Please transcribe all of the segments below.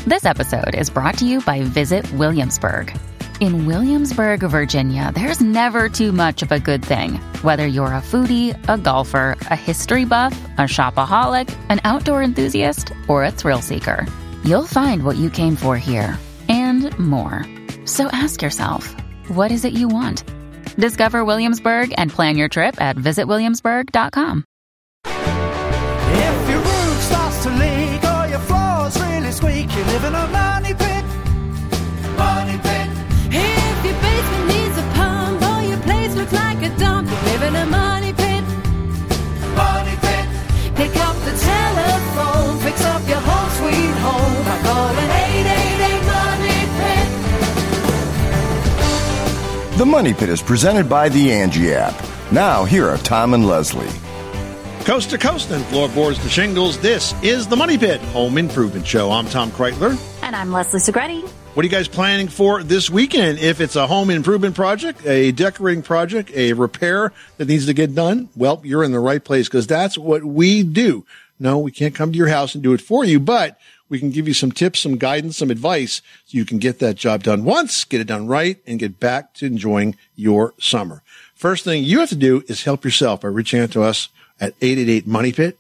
This episode is brought to you by Visit Williamsburg. In Williamsburg, Virginia, there's never too much of a good thing. Whether you're a foodie, a golfer, a history buff, a shopaholic, an outdoor enthusiast, or a thrill seeker, you'll find what you came for here and more. So ask yourself, what is it you want? Discover Williamsburg and plan your trip at visitwilliamsburg.com. If your roof starts to leak or your floor's really squeak, you live in a money pit. Money pit. If your basement needs a pump or your place looks like a dump, you live in a money pit. Money pit. Pick up the telephone, fix up your home sweet home by calling 888-MONEY-PIT. The Money Pit is presented by the Angie app. Now, here are Tom and Leslie. Coast to coast and floorboards to shingles, this is the Money Pit Home Improvement Show. I'm Tom Kreitler. And I'm Leslie Segretti. What are you guys planning for this weekend? If it's a home improvement project, a decorating project, a repair that needs to get done, well, you're in the right place because that's what we do. No, we can't come to your house and do it for you, but we can give you some tips, some guidance, some advice so you can get that job done once, get it done right, and get back to enjoying your summer. First thing you have to do is help yourself by reaching out to us at 888-MONEY-PIT,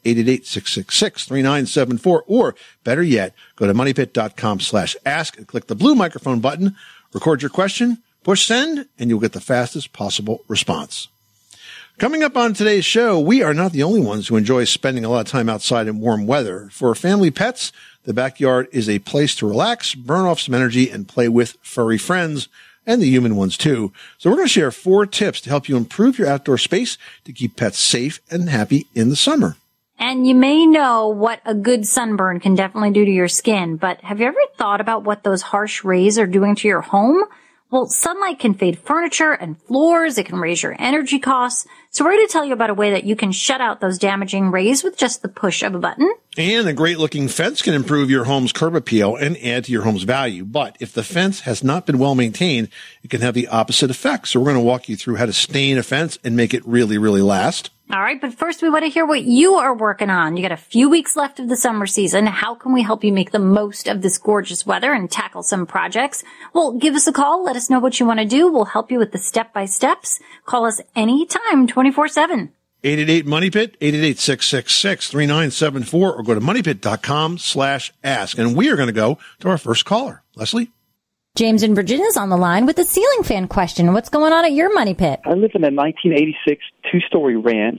888-666-3974, or better yet, go to moneypit.com/ask and click the blue microphone button, record your question, push send, and you'll get the fastest possible response. Coming up on today's show, we are not the only ones who enjoy spending a lot of time outside in warm weather. For family pets, the backyard is a place to relax, burn off some energy, and play with furry friends, and the human ones too. So we're going to share 4 tips to help you improve your outdoor space to keep pets safe and happy in the summer. And you may know what a good sunburn can definitely do to your skin, but have you ever thought about what those harsh rays are doing to your home? Well, sunlight can fade furniture and floors. It can raise your energy costs. So we're going to tell you about a way that you can shut out those damaging rays with just the push of a button. And a great-looking fence can improve your home's curb appeal and add to your home's value. But if the fence has not been well maintained, it can have the opposite effect. So we're going to walk you through how to stain a fence and make it really, really last. All right, but first we want to hear what you are working on. You got a few weeks left of the summer season. How can we help you make the most of this gorgeous weather and tackle some projects? Well, give us a call. Let us know what you want to do. We'll help you with the step-by-steps. Call us anytime, 24/7. 888-MONEY-PIT, 888-666-3974, or go to moneypit.com/ask. And we are going to go to our first caller. Leslie? James in Virginia is on the line with a ceiling fan question. What's going on at your Money Pit? I live in a 1986 two-story ranch,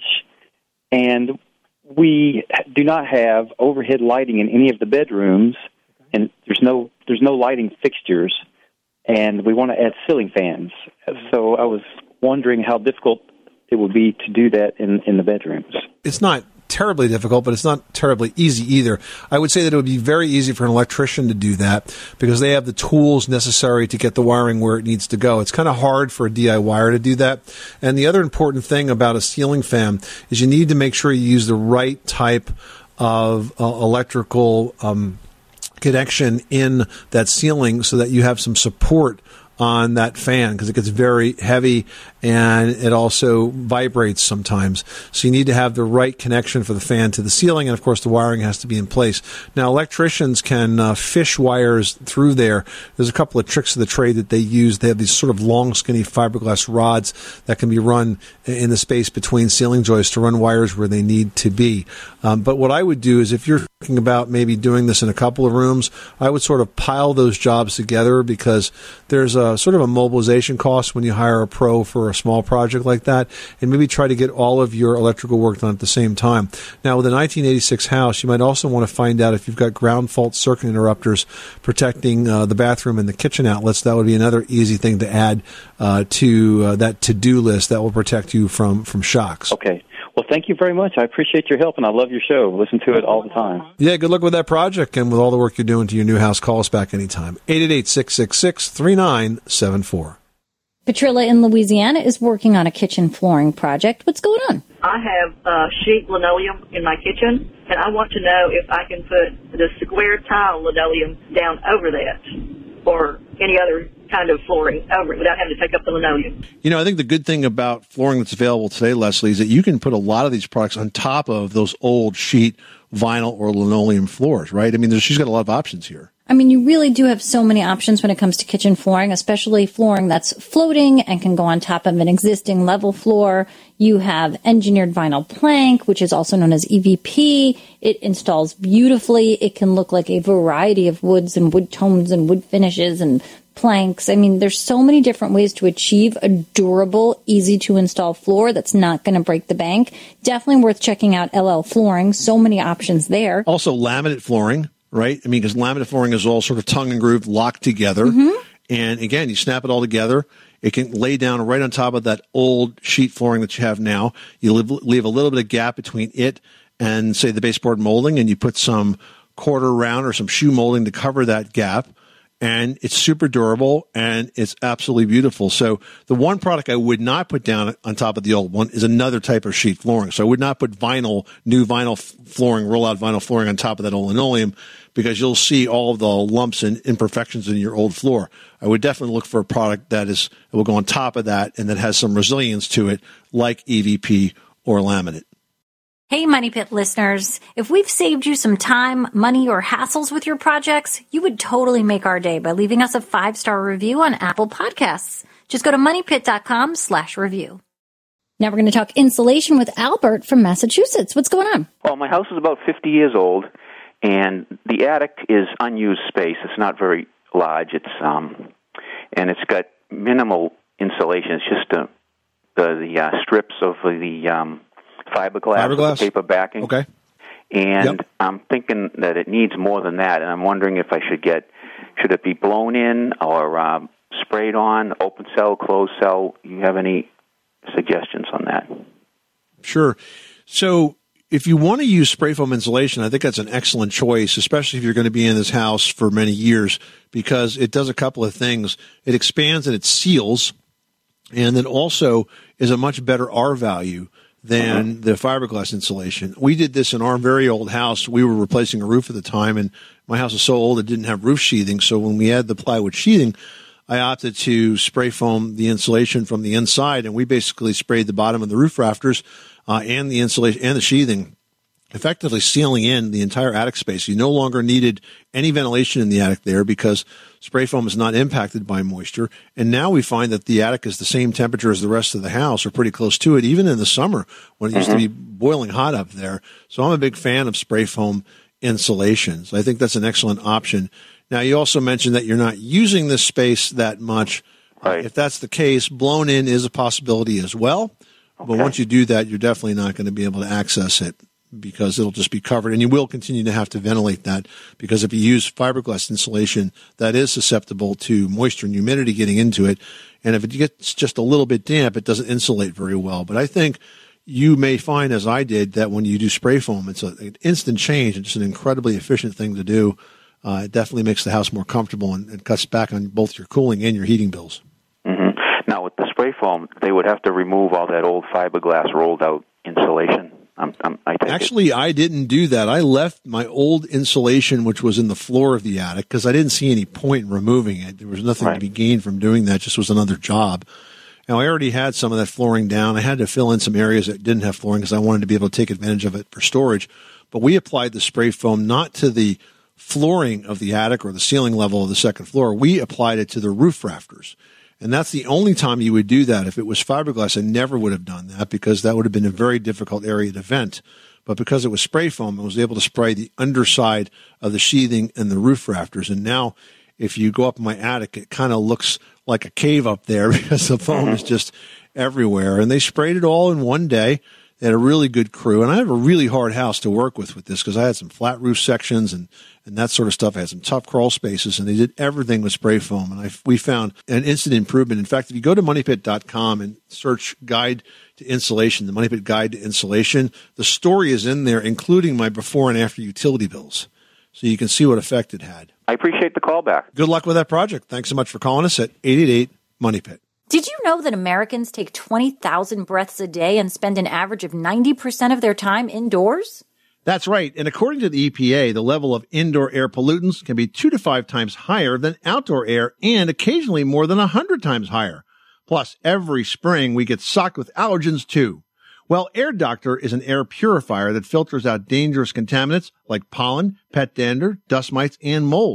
and we do not have overhead lighting in any of the bedrooms, and there's no lighting fixtures, and we want to add ceiling fans. So I was wondering how difficult it would be to do that in the bedrooms. It's not terribly difficult, but it's not terribly easy either. I would say that it would be very easy for an electrician to do that because they have the tools necessary to get the wiring where it needs to go. It's kind of hard for a DIYer to do that. And the other important thing about a ceiling fan is you need to make sure you use the right type of electrical connection in that ceiling so that you have some support on that fan because it gets very heavy and it also vibrates sometimes. So you need to have the right connection for the fan to the ceiling, and of course the wiring has to be in place. Now electricians can fish wires through there. There's a couple of tricks of the trade that they use. They have these sort of long, skinny fiberglass rods that can be run in the space between ceiling joists to run wires where they need to be. But what I would do is if you're thinking about maybe doing this in a couple of rooms, I would sort of pile those jobs together because there's a sort of a mobilization cost when you hire a pro for a small project like that, and maybe try to get all of your electrical work done at the same time. Now, with a 1986 house, you might also want to find out if you've got ground fault circuit interrupters protecting the bathroom and the kitchen outlets. That would be another easy thing to add to that to-do list that will protect you from shocks. Okay. Well, thank you very much. I appreciate your help, and I love your show. Listen to it all the time. Yeah, good luck with that project, and with all the work you're doing to your new house, call us back anytime. 888-666-3974. Patrilla in Louisiana is working on a kitchen flooring project. What's going on? I have sheet linoleum in my kitchen, and I want to know if I can put the square tile linoleum down over that or any other kind of flooring over it without having to take up the linoleum. You know, I think the good thing about flooring that's available today, Leslie, is that you can put a lot of these products on top of those old sheet vinyl or linoleum floors, right? I mean, she's got a lot of options here. I mean, you really do have so many options when it comes to kitchen flooring, especially flooring that's floating and can go on top of an existing level floor. You have engineered vinyl plank, which is also known as EVP. It installs beautifully. It can look like a variety of woods and wood tones and wood finishes and planks. I mean, there's so many different ways to achieve a durable, easy to install floor that's not going to break the bank. Definitely worth checking out LL Flooring. So many options there. Also, laminate flooring, right? I mean, because laminate flooring is all sort of tongue and groove locked together. And again, you snap it all together. It can lay down right on top of that old sheet flooring that you have now. You leave a little bit of gap between it and, say, the baseboard molding, and you put some quarter round or some shoe molding to cover that gap. And it's super durable, and it's absolutely beautiful. So the one product I would not put down on top of the old one is another type of sheet flooring. So I would not put new vinyl flooring, roll-out vinyl flooring on top of that old linoleum, because you'll see all of the lumps and imperfections in your old floor. I would definitely look for a product that will go on top of that and that has some resilience to it, like EVP or laminate. Hey, Money Pit listeners, if we've saved you some time, money, or hassles with your projects, you would totally make our day by leaving us a 5-star review on Apple Podcasts. Just go to moneypit.com/review. Now we're going to talk insulation with Albert from Massachusetts. What's going on? Well, my house is about 50 years old, and the attic is unused space. It's not very large. It's and it's got minimal insulation. It's just the strips of the fiberglass with the paper backing. Okay. And I'm thinking that it needs more than that, and I'm wondering if I should it be blown in or sprayed on, open cell, closed cell? You have any suggestions on that? Sure. So if you want to use spray foam insulation, I think that's an excellent choice, especially if you're going to be in this house for many years, because it does a couple of things. It expands and it seals, and then also is a much better R value than the fiberglass insulation. We did this in our very old house. We were replacing a roof at the time, and my house was so old it didn't have roof sheathing. So when we had the plywood sheathing, I opted to spray foam the insulation from the inside, and we basically sprayed the bottom of the roof rafters and the insulation and the sheathing, effectively sealing in the entire attic space. You no longer needed any ventilation in the attic there because spray foam is not impacted by moisture. And now we find that the attic is the same temperature as the rest of the house, or pretty close to it, even in the summer when it used to be boiling hot up there. So I'm a big fan of spray foam insulations. I think that's an excellent option. Now, you also mentioned that you're not using this space that much. Right. If that's the case, blown in is a possibility as well. Okay. But once you do that, you're definitely not going to be able to access it, because it'll just be covered, and you will continue to have to ventilate that, because if you use fiberglass insulation, that is susceptible to moisture and humidity getting into it, and if it gets just a little bit damp, it doesn't insulate very well. But I think you may find, as I did, that when you do spray foam, it's an instant change. It's an incredibly efficient thing to do. It definitely makes the house more comfortable and cuts back on both your cooling and your heating bills. Now, with the spray foam, they would have to remove all that old fiberglass rolled out insulation. Actually, I didn't do that. I left my old insulation, which was in the floor of the attic, because I didn't see any point in removing it. There was nothing to be gained from doing that. It just was another job. Now, I already had some of that flooring down. I had to fill in some areas that didn't have flooring because I wanted to be able to take advantage of it for storage. But we applied the spray foam not to the flooring of the attic or the ceiling level of the second floor. We applied it to the roof rafters. And that's the only time you would do that. If it was fiberglass, I never would have done that, because that would have been a very difficult area to vent. But because it was spray foam, I was able to spray the underside of the sheathing and the roof rafters. And now, if you go up in my attic, it kind of looks like a cave up there because the foam is just everywhere. And they sprayed it all in one day. They had a really good crew. And I have a really hard house to work with this, because I had some flat roof sections and that sort of stuff. I had some tough crawl spaces, and they did everything with spray foam. And we found an instant improvement. In fact, if you go to moneypit.com and search Guide to Insulation, the Money Pit Guide to Insulation, the story is in there, including my before and after utility bills. So you can see what effect it had. I appreciate the call back. Good luck with that project. Thanks so much for calling us at 888-MONEY-PIT. Did you know that Americans take 20,000 breaths a day and spend an average of 90% of their time indoors? That's right. And according to the EPA, the level of indoor air pollutants can be 2 to 5 times higher than outdoor air, and occasionally more than 100 times higher. Plus, every spring we get socked with allergens too. Well, Air Doctor is an air purifier that filters out dangerous contaminants like pollen, pet dander, dust mites, and mold.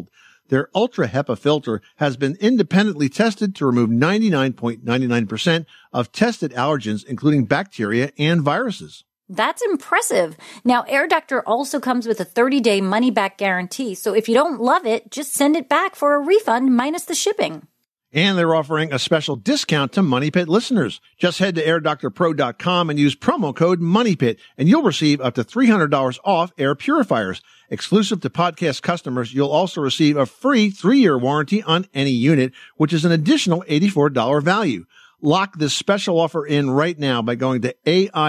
Their Ultra HEPA filter has been independently tested to remove 99.99% of tested allergens, including bacteria and viruses. That's impressive. Now, Air Doctor also comes with a 30-day money-back guarantee, so if you don't love it, just send it back for a refund minus the shipping. And they're offering a special discount to Money Pit listeners. Just head to airdoctorpro.com and use promo code MONEYPIT, and you'll receive up to $300 off air purifiers. Exclusive to podcast customers, you'll also receive a free 3-year warranty on any unit, which is an additional $84 value. Lock this special offer in right now by going to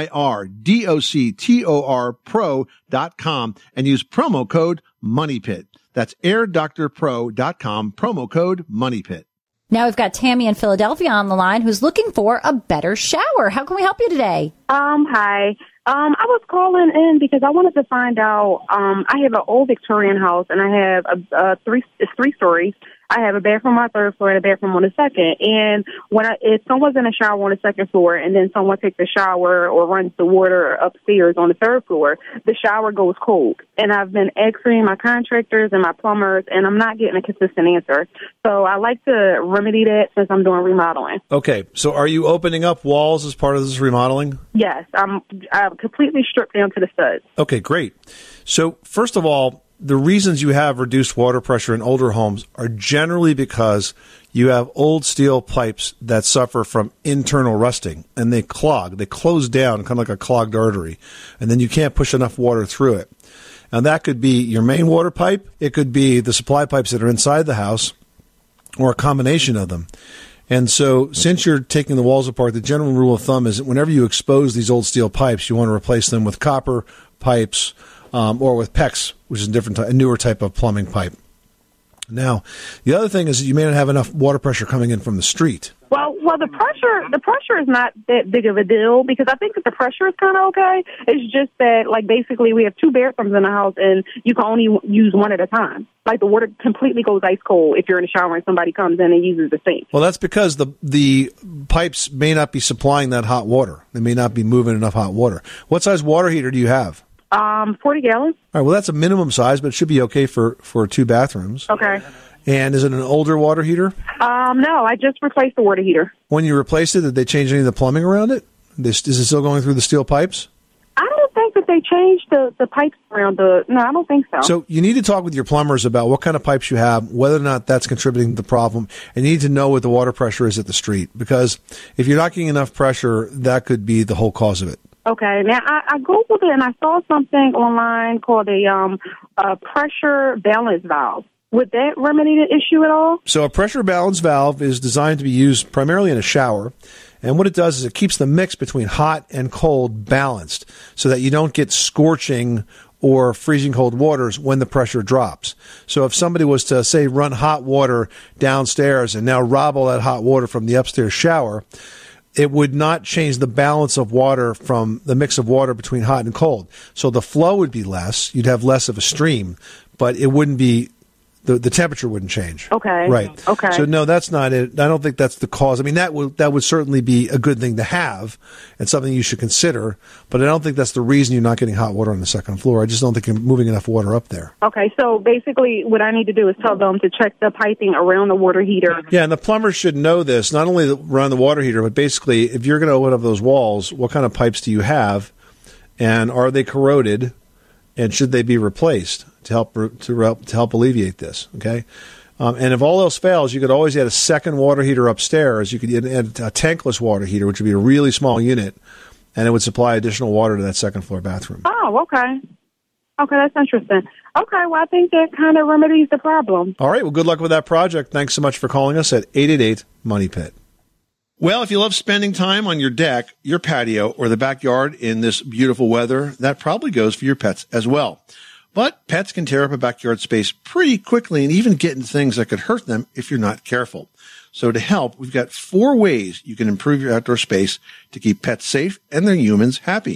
airdoctorpro.com and use promo code MONEYPIT. That's airdoctorpro.com, promo code MONEYPIT. Now we've got Tammy in Philadelphia on the line who's looking for a better shower. How can we help you today? Hi. I was calling in because I wanted to find out, I have an old Victorian house and I have it's 3 stories. I have a bathroom on the 3rd floor and a bathroom on the 2nd. And if someone's in a shower on the 2nd floor and then someone takes a shower or runs the water upstairs on the 3rd floor, the shower goes cold. And I've been asking my contractors and my plumbers, and I'm not getting a consistent answer. So I like to remedy that since I'm doing remodeling. Okay, so are you opening up walls as part of this remodeling? Yes, I'm completely stripped down to the studs. Okay, great. So first of all, the reasons you have reduced water pressure in older homes are generally because you have old steel pipes that suffer from internal rusting, and they clog. They close down, kind of like a clogged artery, and then you can't push enough water through it. And that could be your main water pipe. It could be the supply pipes that are inside the house, or a combination of them. And so since you're taking the walls apart, the general rule of thumb is that whenever you expose these old steel pipes, you want to replace them with copper pipes, or with PEX, which is a newer type of plumbing pipe. Now, the other thing is that you may not have enough water pressure coming in from the street. Well, the pressure is not that big of a deal because I think that the pressure is kind of okay. It's just that, like, basically we have 2 bathrooms in the house and you can only use one at a time. Like, the water completely goes ice cold if you're in the shower and somebody comes in and uses the sink. Well, that's because the pipes may not be supplying that hot water. They may not be moving enough hot water. What size water heater do you have? 40 gallons. All right, well, that's a minimum size, but it should be okay for 2 bathrooms. Okay. And is it an older water heater? No, I just replaced the water heater. When you replaced it, did they change any of the plumbing around it? Is it still going through the steel pipes? I don't think that they changed the pipes around no, I don't think so. So you need to talk with your plumbers about what kind of pipes you have, whether or not that's contributing to the problem, and you need to know what the water pressure is at the street, because if you're not getting enough pressure, that could be the whole cause of it. Okay. Now, I Googled it, and I saw something online called a pressure balance valve. Would that remedy the issue at all? So a pressure balance valve is designed to be used primarily in a shower. And what it does is it keeps the mix between hot and cold balanced so that you don't get scorching or freezing cold waters when the pressure drops. So if somebody was to, say, run hot water downstairs and now rob all that hot water from the upstairs shower, it would not change the balance of water from the mix of water between hot and cold. So the flow would be less. You'd have less of a stream, but it wouldn't be, the temperature wouldn't change. Okay. Right. Okay. So no, that's not it. I don't think that's the cause. I mean, that would certainly be a good thing to have and something you should consider, but I don't think that's the reason you're not getting hot water on the 2nd floor. I just don't think you're moving enough water up there. Okay. So basically what I need to do is tell them to check the piping around the water heater. Yeah, and the plumbers should know this, not only around the water heater, but basically if you're going to open up those walls, what kind of pipes do you have, and are they corroded, and should they be replaced to help alleviate this? Okay, and if all else fails, you could always add a second water heater upstairs. You could add a tankless water heater, which would be a really small unit, and it would supply additional water to that 2nd floor bathroom. Oh, okay. Okay, that's interesting. Okay, well, I think that kind of remedies the problem. All right, well, good luck with that project. Thanks so much for calling us at 888-MONEY-PIT. Well, if you love spending time on your deck, your patio, or the backyard in this beautiful weather, that probably goes for your pets as well. But pets can tear up a backyard space pretty quickly and even get into things that could hurt them if you're not careful. So to help, we've got 4 ways you can improve your outdoor space to keep pets safe and their humans happy.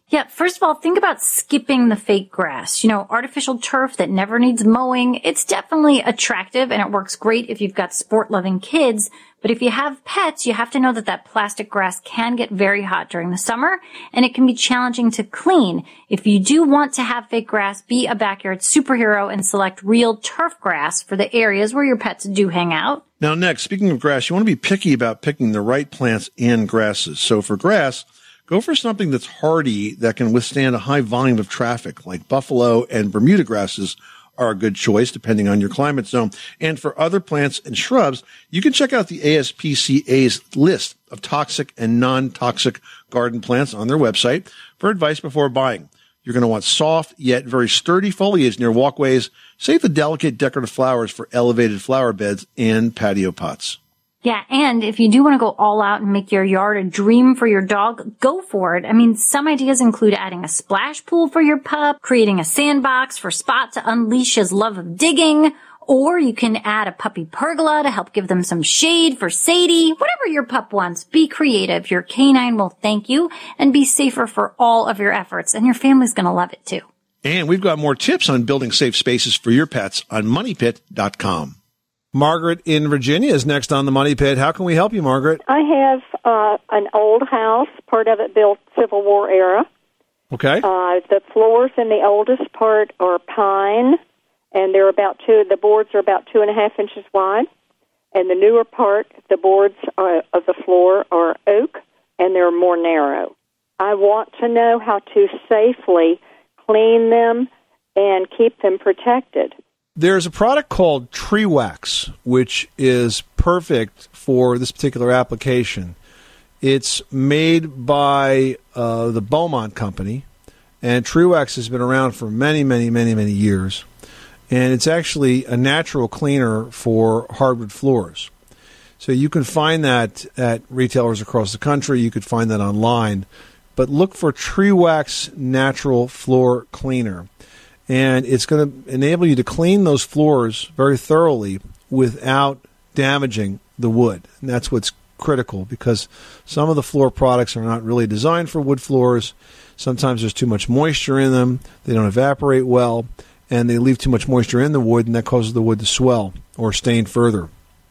Yeah, first of all, think about skipping the fake grass. Artificial turf that never needs mowing. It's definitely attractive and it works great if you've got sport-loving kids. But if you have pets, you have to know that plastic grass can get very hot during the summer and it can be challenging to clean. If you do want to have fake grass, be a backyard superhero and select real turf grass for the areas where your pets do hang out. Now, next, speaking of grass, you want to be picky about picking the right plants and grasses. So for grass, go for something that's hardy that can withstand a high volume of traffic, like buffalo and Bermuda grasses are a good choice depending on your climate zone. And for other plants and shrubs, you can check out the ASPCA's list of toxic and non-toxic garden plants on their website for advice before buying. You're going to want soft yet very sturdy foliage near walkways. Save the delicate decorative flowers for elevated flower beds and patio pots. Yeah, and if you do want to go all out and make your yard a dream for your dog, go for it. I mean, some ideas include adding a splash pool for your pup, creating a sandbox for Spot to unleash his love of digging, or you can add a puppy pergola to help give them some shade for Sadie. Whatever your pup wants, be creative. Your canine will thank you and be safer for all of your efforts, and your family's going to love it too. And we've got more tips on building safe spaces for your pets on MoneyPit.com. Margaret in Virginia is next on the Money Pit. How can we help you, Margaret? I have an old house, part of it built Civil War era. Okay. The floors in the oldest part are pine, and the boards are about 2.5 inches wide. And the newer part, the boards of the floor are oak, and they're more narrow. I want to know how to safely clean them and keep them protected. There's a product called Tree Wax, which is perfect for this particular application. It's made by the Beaumont Company, and Tree Wax has been around for many, many, many, many years. And it's actually a natural cleaner for hardwood floors. So you can find that at retailers across the country. You could find that online. But look for Tree Wax Natural Floor Cleaner. And it's going to enable you to clean those floors very thoroughly without damaging the wood. And that's what's critical, because some of the floor products are not really designed for wood floors. Sometimes there's too much moisture in them. They don't evaporate well, and they leave too much moisture in the wood, and that causes the wood to swell or stain further.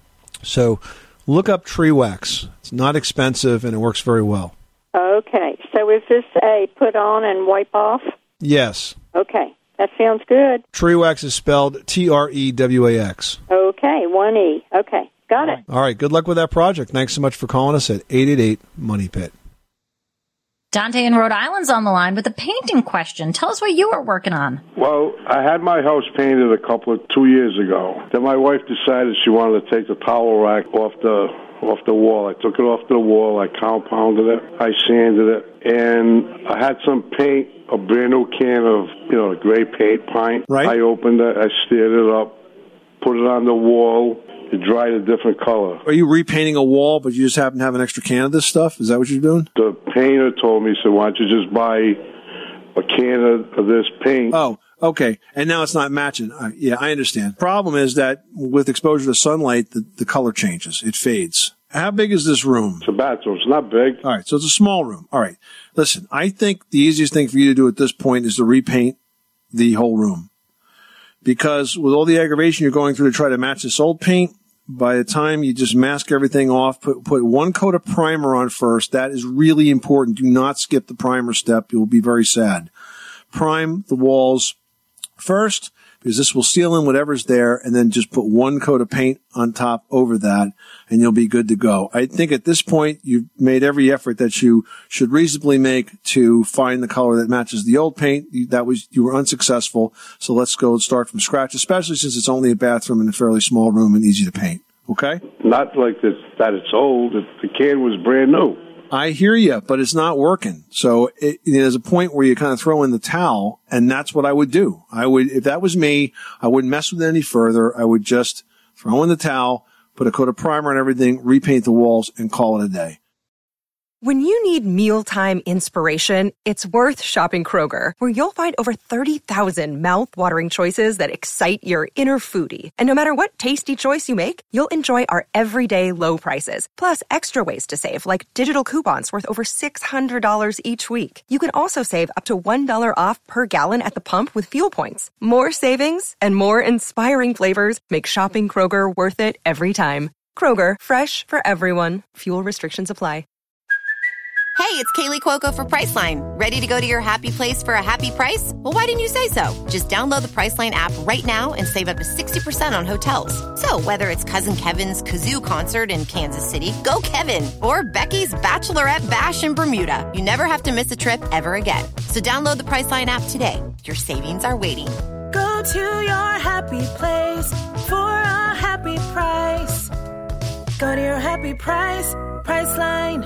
So look up Tree Wax. It's not expensive, and it works very well. Okay. So is this a put on and wipe off? Yes. Okay. That sounds good. Tree Wax is spelled Trewax. Okay, 1E. Okay, got it. All right, good luck with that project. Thanks so much for calling us at 888-MONEY-PIT. Dante in Rhode Island's on the line with a painting question. Tell us what you are working on. Well, I had my house painted 2 years ago. Then my wife decided she wanted to take the towel rack off the wall. I took it off the wall. I compounded it. I sanded it. And I had some paint, a brand new can of, the gray paint pint. Right. I opened it. I stirred it up, put it on the wall. It dried a different color. Are you repainting a wall, but you just happen to have an extra can of this stuff? Is that what you're doing? The painter told me, he said, why don't you just buy a can of this paint? Oh, okay. And now it's not matching. Yeah, I understand. Problem is that with exposure to sunlight, the color changes. It fades. How big is this room? It's a bathroom. It's not big. All right, so it's a small room. All right. Listen, I think the easiest thing for you to do at this point is to repaint the whole room. Because with all the aggravation you're going through to try to match this old paint, by the time you just mask everything off, put one coat of primer on first. That is really important. Do not skip the primer step. You'll be very sad. Prime the walls first, because this will seal in whatever's there, and then just put one coat of paint on top over that, and you'll be good to go. I think at this point, you've made every effort that you should reasonably make to find the color that matches the old paint. You were unsuccessful, so let's go and start from scratch, especially since it's only a bathroom in a fairly small room and easy to paint. Okay? Not like that it's old. The can was brand new. I hear you, but it's not working. So there's a point where you kind of throw in the towel, and that's what I would do. If that was me, I wouldn't mess with it any further. I would just throw in the towel, put a coat of primer on everything, repaint the walls, and call it a day. When you need mealtime inspiration, it's worth shopping Kroger, where you'll find over 30,000 mouth-watering choices that excite your inner foodie. And no matter what tasty choice you make, you'll enjoy our everyday low prices, plus extra ways to save, like digital coupons worth over $600 each week. You can also save up to $1 off per gallon at the pump with fuel points. More savings and more inspiring flavors make shopping Kroger worth it every time. Kroger, fresh for everyone. Fuel restrictions apply. Hey, it's Kaylee Cuoco for Priceline. Ready to go to your happy place for a happy price? Well, why didn't you say so? Just download the Priceline app right now and save up to 60% on hotels. So whether it's Cousin Kevin's Kazoo Concert in Kansas City, go Kevin, or Becky's Bachelorette Bash in Bermuda, you never have to miss a trip ever again. So download the Priceline app today. Your savings are waiting. Go to your happy place for a happy price. Go to your happy price, Priceline.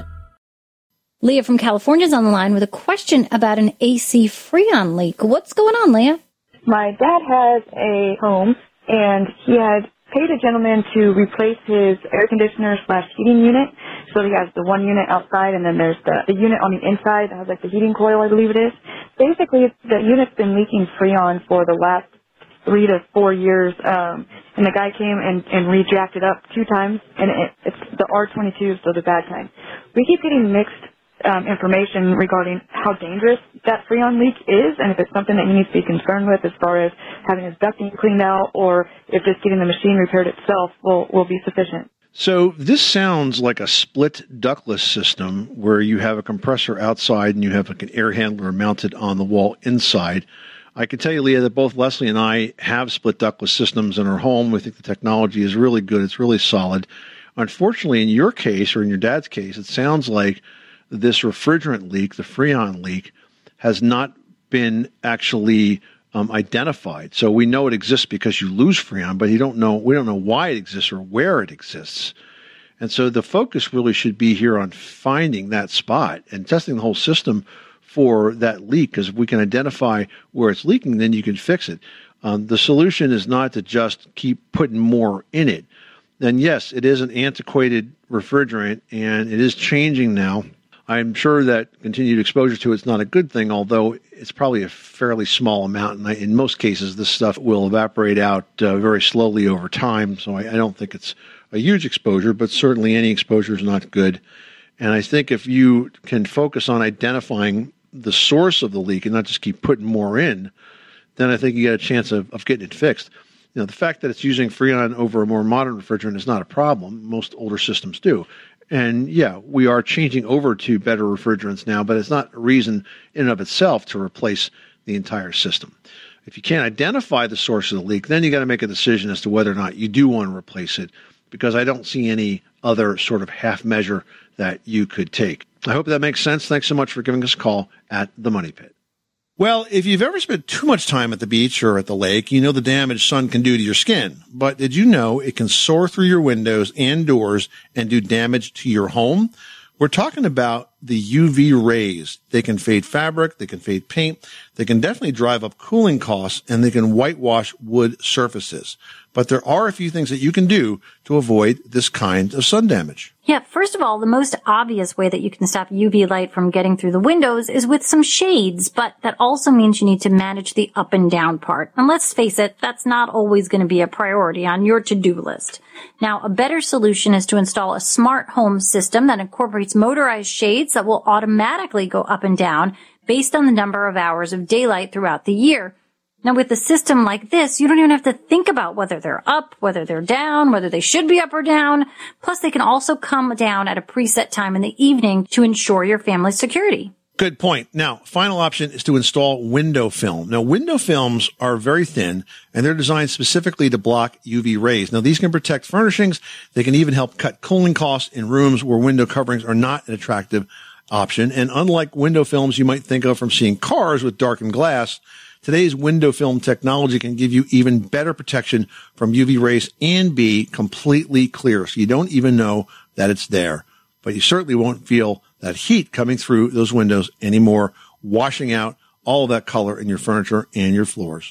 Leah from California is on the line with a question about an AC Freon leak. What's going on, Leah? My dad has a home, and he had paid a gentleman to replace his air conditioner / heating unit. So he has the one unit outside, and then there's the unit on the inside that has like the heating coil, I believe it is. Basically, the unit's been leaking Freon for the last 3 to 4 years, and the guy came and rejacked it up 2 times, and it's the R22, so the bad kind. We keep getting mixed information regarding how dangerous that Freon leak is, and if it's something that he needs to be concerned with as far as having his ducting cleaned out, or if just getting the machine repaired itself will be sufficient. So this sounds like a split ductless system where you have a compressor outside and you have like an air handler mounted on the wall inside. I can tell you, Leah, that both Leslie and I have split ductless systems in our home. We think the technology is really good. It's really solid. Unfortunately, in your case, or in your dad's case, it sounds like this refrigerant leak, the Freon leak, has not been actually identified. So we know it exists because you lose Freon, but we don't know why it exists or where it exists. And so the focus really should be here on finding that spot and testing the whole system for that leak, because if we can identify where it's leaking, then you can fix it. The solution is not to just keep putting more in it. Then yes, it is an antiquated refrigerant, and it is changing now. I'm sure that continued exposure to it's not a good thing, although it's probably a fairly small amount. And in most cases, this stuff will evaporate out very slowly over time. So I don't think it's a huge exposure, but certainly any exposure is not good. And I think if you can focus on identifying the source of the leak and not just keep putting more in, then I think you get a chance of getting it fixed. You know, the fact that it's using Freon over a more modern refrigerant is not a problem. Most older systems do. And yeah, we are changing over to better refrigerants now, but it's not a reason in and of itself to replace the entire system. If you can't identify the source of the leak, then you got to make a decision as to whether or not you do want to replace it, because I don't see any other sort of half measure that you could take. I hope that makes sense. Thanks so much for giving us a call at the Money Pit. Well, if you've ever spent too much time at the beach or at the lake, you know the damage sun can do to your skin. But did you know it can soar through your windows and doors and do damage to your home? We're talking about the UV rays. They can fade fabric, they can fade paint, they can definitely drive up cooling costs, and they can whitewash wood surfaces. But there are a few things that you can do to avoid this kind of sun damage. Yeah, first of all, the most obvious way that you can stop UV light from getting through the windows is with some shades, but that also means you need to manage the up and down part. And let's face it, that's not always going to be a priority on your to-do list. Now, a better solution is to install a smart home system that incorporates motorized shades that will automatically go up and down based on the number of hours of daylight throughout the year. Now, with a system like this, you don't even have to think about whether they're up, whether they're down, whether they should be up or down. Plus, they can also come down at a preset time in the evening to ensure your family's security. Good point. Now, final option is to install window film. Now, window films are very thin, and they're designed specifically to block UV rays. Now, these can protect furnishings. They can even help cut cooling costs in rooms where window coverings are not an attractive option. And unlike window films you might think of from seeing cars with darkened glass, today's window film technology can give you even better protection from UV rays and be completely clear, so you don't even know that it's there. But you certainly won't feel that heat coming through those windows anymore, washing out all of that color in your furniture and your floors.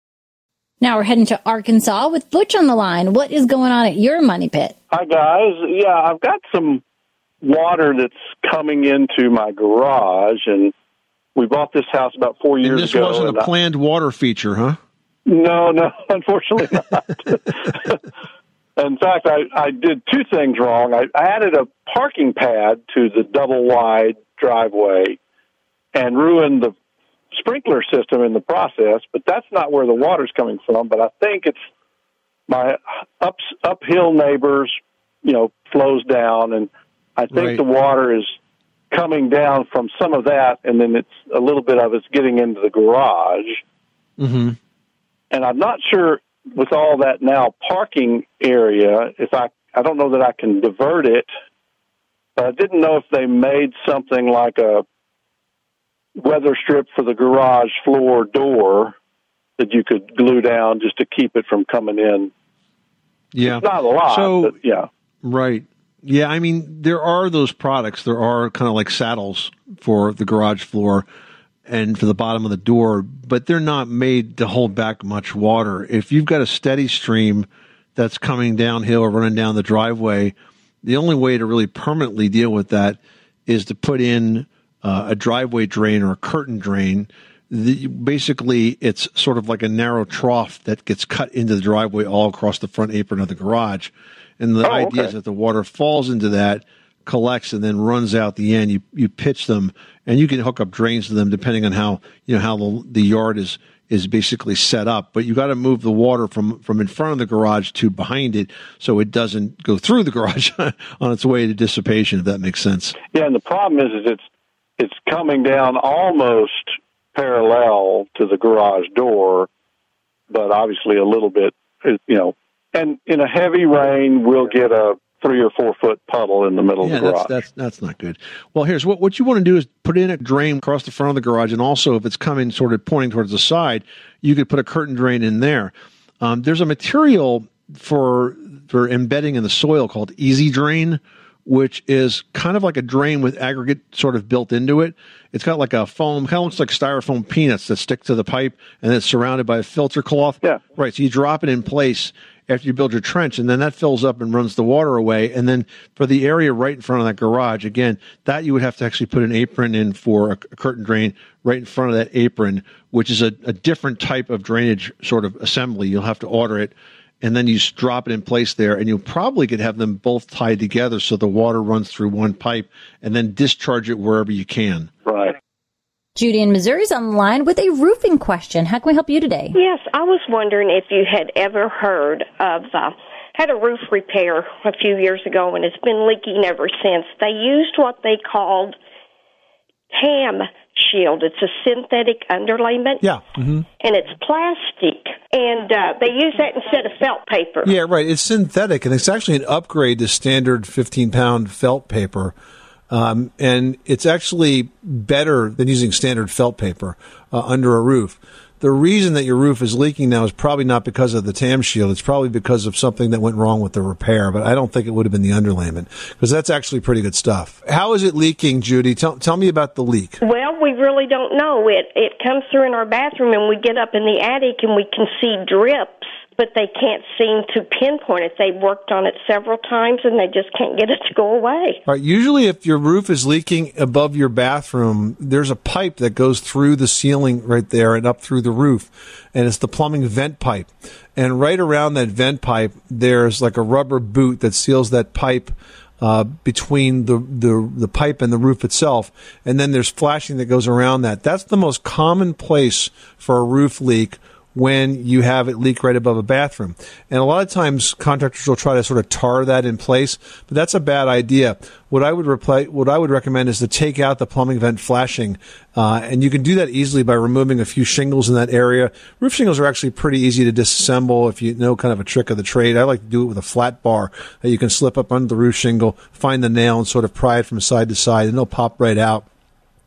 Now we're heading to Arkansas with Butch on the line. What is going on at your Money Pit? Hi, guys. Yeah, I've got some water that's coming into my garage, and we bought this house about 4 years ago. And this wasn't a planned water feature, huh? No, unfortunately not. In fact, I did two things wrong. I added a parking pad to the double-wide driveway and ruined the sprinkler system in the process, but that's not where the water's coming from. But I think it's my uphill neighbors, flows down, and I think the water is coming down from some of that, and then it's a little bit of it's getting into the garage. Mm-hmm. And I'm not sure with all that now parking area, if I don't know that I can divert it, but I didn't know if they made something like a weather strip for the garage floor door that you could glue down just to keep it from coming in. Yeah. It's not a lot, but yeah. Right. Yeah, I mean, there are those products. There are kind of like saddles for the garage floor and for the bottom of the door, but they're not made to hold back much water. If you've got a steady stream that's coming downhill or running down the driveway, the only way to really permanently deal with that is to put in a driveway drain or a curtain drain. Basically, it's sort of like a narrow trough that gets cut into the driveway all across the front apron of the garage. And the idea is that the water falls into that, collects, and then runs out the end. You pitch them, and you can hook up drains to them depending on how the yard is basically set up. But you got to move the water from in front of the garage to behind it so it doesn't go through the garage on its way to dissipation, if that makes sense. Yeah, and the problem is it's coming down almost parallel to the garage door, but obviously a little bit, and in a heavy rain, we'll get a 3 or 4 foot puddle in the middle of the garage. That's not good. Well, here's what you want to do is put in a drain across the front of the garage, and also if it's coming sort of pointing towards the side, you could put a curtain drain in there. There's a material for embedding in the soil called Easy Drain, which is kind of like a drain with aggregate sort of built into it. It's got like a foam, kind of looks like styrofoam peanuts that stick to the pipe, and it's surrounded by a filter cloth. Yeah. Right, so you drop it in place after you build your trench, and then that fills up and runs the water away. And then for the area right in front of that garage, again, that you would have to actually put an apron in for a curtain drain right in front of that apron, which is a different type of drainage sort of assembly. You'll have to order it, and then you just drop it in place there, and you'll probably could have them both tied together so the water runs through one pipe, and then discharge it wherever you can. Right. Judy in Missouri's on the line with a roofing question. How can we help you today? Yes, I was wondering if you had ever heard of, had a roof repair a few years ago, and it's been leaking ever since. They used what they called TAM shield. It's a synthetic underlayment. Yeah. Mm-hmm. And it's plastic. And they use that instead of felt paper. Yeah, right. It's synthetic, and it's actually an upgrade to standard 15-pound felt paper. And it's actually better than using standard felt paper under a roof. The reason that your roof is leaking now is probably not because of the TAM shield. It's probably because of something that went wrong with the repair, but I don't think it would have been the underlayment, because that's actually pretty good stuff. How is it leaking, Judy? Tell me about the leak. Well, we really don't know. It comes through in our bathroom, and we get up in the attic, and we can see drips, but they can't seem to pinpoint it. They've worked on it several times, and they just can't get it to go away. All right. Usually if your roof is leaking above your bathroom, there's a pipe that goes through the ceiling right there and up through the roof, and it's the plumbing vent pipe. And right around that vent pipe, there's like a rubber boot that seals that pipe between the pipe and the roof itself, and then there's flashing that goes around that. That's the most common place for a roof leak when you have it leak right above a bathroom. And a lot of times contractors will try to sort of tar that in place, but that's a bad idea. What I would recommend is to take out the plumbing vent flashing, and you can do that easily by removing a few shingles in that area. Roof shingles are actually pretty easy to disassemble if you know kind of a trick of the trade. I like to do it with a flat bar that you can slip up under the roof shingle, find the nail, and sort of pry it from side to side, and it'll pop right out.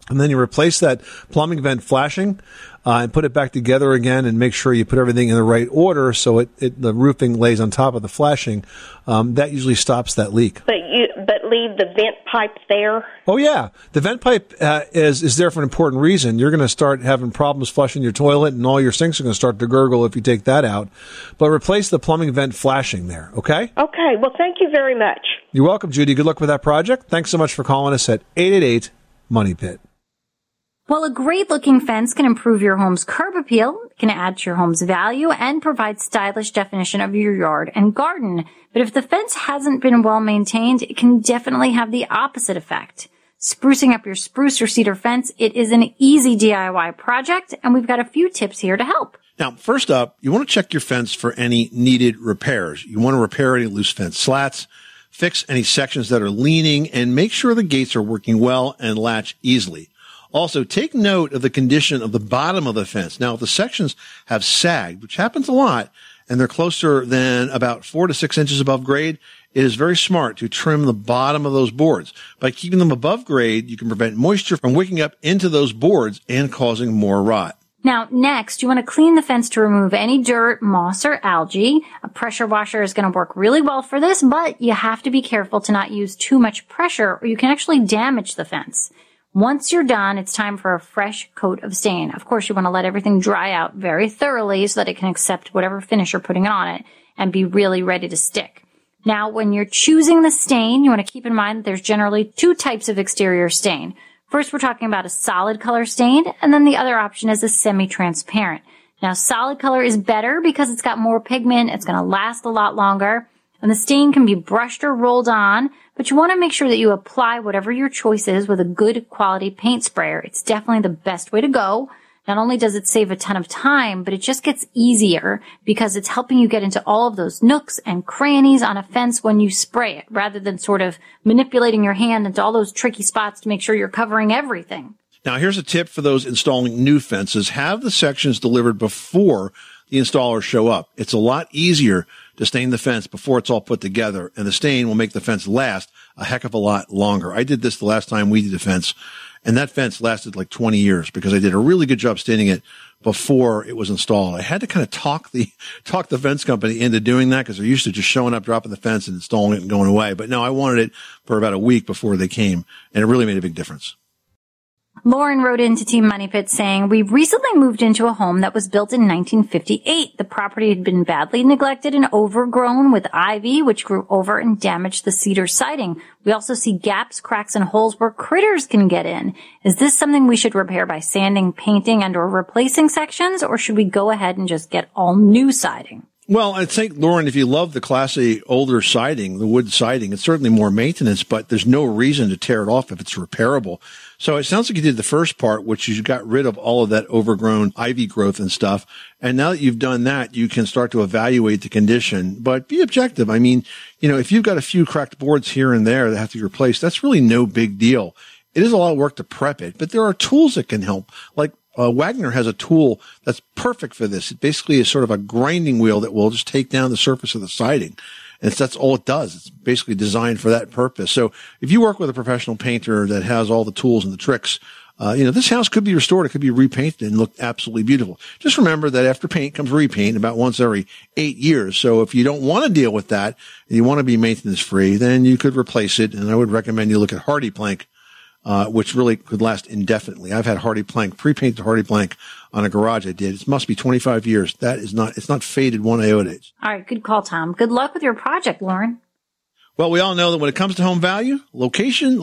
And then you replace that plumbing vent flashing and put it back together again and make sure you put everything in the right order so the roofing lays on top of the flashing. That usually stops that leak. But leave the vent pipe there? Oh, yeah. The vent pipe is there for an important reason. You're going to start having problems flushing your toilet, and all your sinks are going to start to gurgle if you take that out. But replace the plumbing vent flashing there, okay? Okay. Well, thank you very much. You're welcome, Judy. Good luck with that project. Thanks so much for calling us at 888-MONEY-PIT. Well, a great-looking fence can improve your home's curb appeal, can add to your home's value, and provide stylish definition of your yard and garden. But if the fence hasn't been well-maintained, it can definitely have the opposite effect. Sprucing up your spruce or cedar fence, it is an easy DIY project, and we've got a few tips here to help. Now, first up, you want to check your fence for any needed repairs. You want to repair any loose fence slats, fix any sections that are leaning, and make sure the gates are working well and latch easily. Also, take note of the condition of the bottom of the fence. Now, if the sections have sagged, which happens a lot, and they're closer than about 4 to 6 inches above grade, it is very smart to trim the bottom of those boards. By keeping them above grade, you can prevent moisture from wicking up into those boards and causing more rot. Now, next, you want to clean the fence to remove any dirt, moss, or algae. A pressure washer is going to work really well for this, but you have to be careful to not use too much pressure or you can actually damage the fence. Once you're done, it's time for a fresh coat of stain. Of course, you want to let everything dry out very thoroughly so that it can accept whatever finish you're putting on it and be really ready to stick. Now, when you're choosing the stain, you want to keep in mind that there's generally 2 types of exterior stain. First, we're talking about a solid color stain, and then the other option is a semi-transparent. Now, solid color is better because it's got more pigment, it's going to last a lot longer, and the stain can be brushed or rolled on, but you want to make sure that you apply whatever your choice is with a good quality paint sprayer. It's definitely the best way to go. Not only does it save a ton of time, but it just gets easier because it's helping you get into all of those nooks and crannies on a fence when you spray it, rather than sort of manipulating your hand into all those tricky spots to make sure you're covering everything. Now, here's a tip for those installing new fences. Have the sections delivered before the installers show up. It's a lot easier to stain the fence before it's all put together, and the stain will make the fence last a heck of a lot longer. I did this the last time we did a fence, and that fence lasted like 20 years because I did a really good job staining it before it was installed. I had to kind of talk the fence company into doing that because they're used to just showing up, dropping the fence, and installing it and going away. But no, I wanted it for about a week before they came, and it really made a big difference. Lauren wrote into Team Money Pit saying, we recently moved into a home that was built in 1958. The property had been badly neglected and overgrown with ivy, which grew over and damaged the cedar siding. We also see gaps, cracks, and holes where critters can get in. Is this something we should repair by sanding, painting, and or replacing sections, or should we go ahead and just get all new siding? Well, I think, Lauren, if you love the classy older siding, the wood siding, it's certainly more maintenance, but there's no reason to tear it off if it's repairable. So it sounds like you did the first part, which you got rid of all of that overgrown ivy growth and stuff. And now that you've done that, you can start to evaluate the condition, but be objective. I mean, if you've got a few cracked boards here and there that have to be replaced, that's really no big deal. It is a lot of work to prep it, but there are tools that can help. Like Wagner has a tool that's perfect for this. It basically is sort of a grinding wheel that will just take down the surface of the siding. And that's all it does. It's basically designed for that purpose. So if you work with a professional painter that has all the tools and the tricks, this house could be restored. It could be repainted and look absolutely beautiful. Just remember that after paint comes repaint about once every 8 years. So if you don't want to deal with that and you want to be maintenance free, then you could replace it. And I would recommend you look at Hardy Plank, which really could last indefinitely. I've had Hardy Plank, pre-painted Hardy Plank on a garage I did. It must be 25 years. It's not faded one iota. All right. Good call, Tom. Good luck with your project, Lauren. Well, we all know that when it comes to home value, location,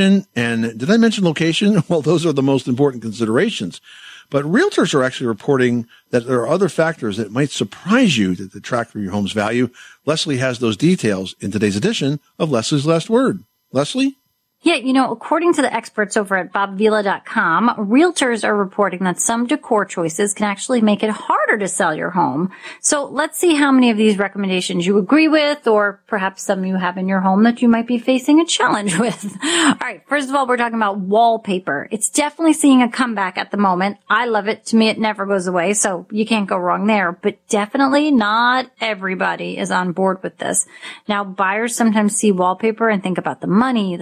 and did I mention location? Well, those are the most important considerations. But realtors are actually reporting that there are other factors that might surprise you that detract from your home's value. Leslie has those details in today's edition of Leslie's Last Word. Leslie? Yeah, according to the experts over at BobVila.com, realtors are reporting that some decor choices can actually make it harder to sell your home. So let's see how many of these recommendations you agree with, or perhaps some you have in your home that you might be facing a challenge with. All right, first of all, we're talking about wallpaper. It's definitely seeing a comeback at the moment. I love it. To me, it never goes away, so you can't go wrong there. But definitely not everybody is on board with this. Now, buyers sometimes see wallpaper and think about the money, the time,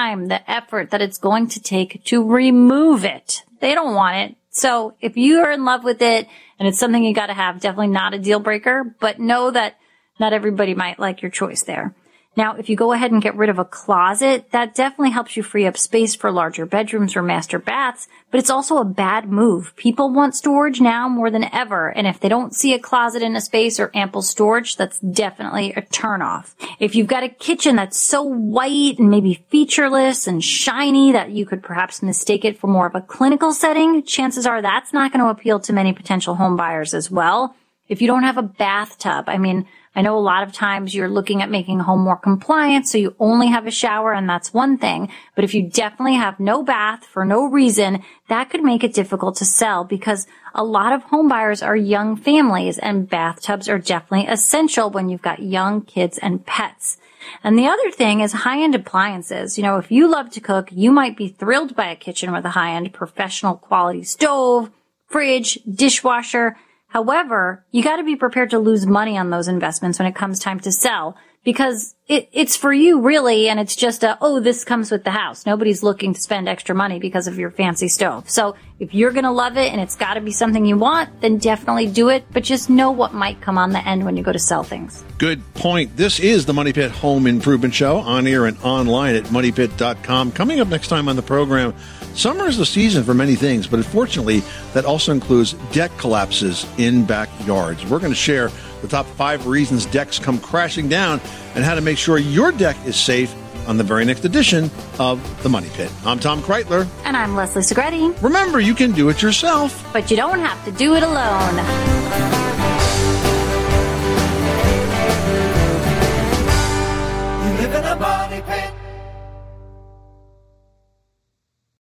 time, the effort that it's going to take to remove it. They don't want it. So if you are in love with it and it's something you got to have, definitely not a deal breaker, but know that not everybody might like your choice there. Now, if you go ahead and get rid of a closet, that definitely helps you free up space for larger bedrooms or master baths, but it's also a bad move. People want storage now more than ever, and if they don't see a closet in a space or ample storage, that's definitely a turnoff. If you've got a kitchen that's so white and maybe featureless and shiny that you could perhaps mistake it for more of a clinical setting, chances are that's not going to appeal to many potential home buyers as well. If you don't have a bathtub, I know a lot of times you're looking at making a home more compliant, so you only have a shower, and that's one thing. But if you definitely have no bath for no reason, that could make it difficult to sell because a lot of home buyers are young families, and bathtubs are definitely essential when you've got young kids and pets. And the other thing is high-end appliances. If you love to cook, you might be thrilled by a kitchen with a high-end professional quality stove, fridge, dishwasher. However, you got to be prepared to lose money on those investments when it comes time to sell because it's for you really, and it's just this comes with the house. Nobody's looking to spend extra money because of your fancy stove. So if you're going to love it and it's got to be something you want, then definitely do it, but just know what might come on the end when you go to sell things. Good point. This is the Money Pit Home Improvement Show on air and online at moneypit.com. Coming up next time on the program, summer is the season for many things, but unfortunately, that also includes deck collapses in backyards. We're going to share the top 5 reasons decks come crashing down and how to make sure your deck is safe on the very next edition of The Money Pit. I'm Tom Kreitler. And I'm Leslie Segretti. Remember, you can do it yourself, but you don't have to do it alone.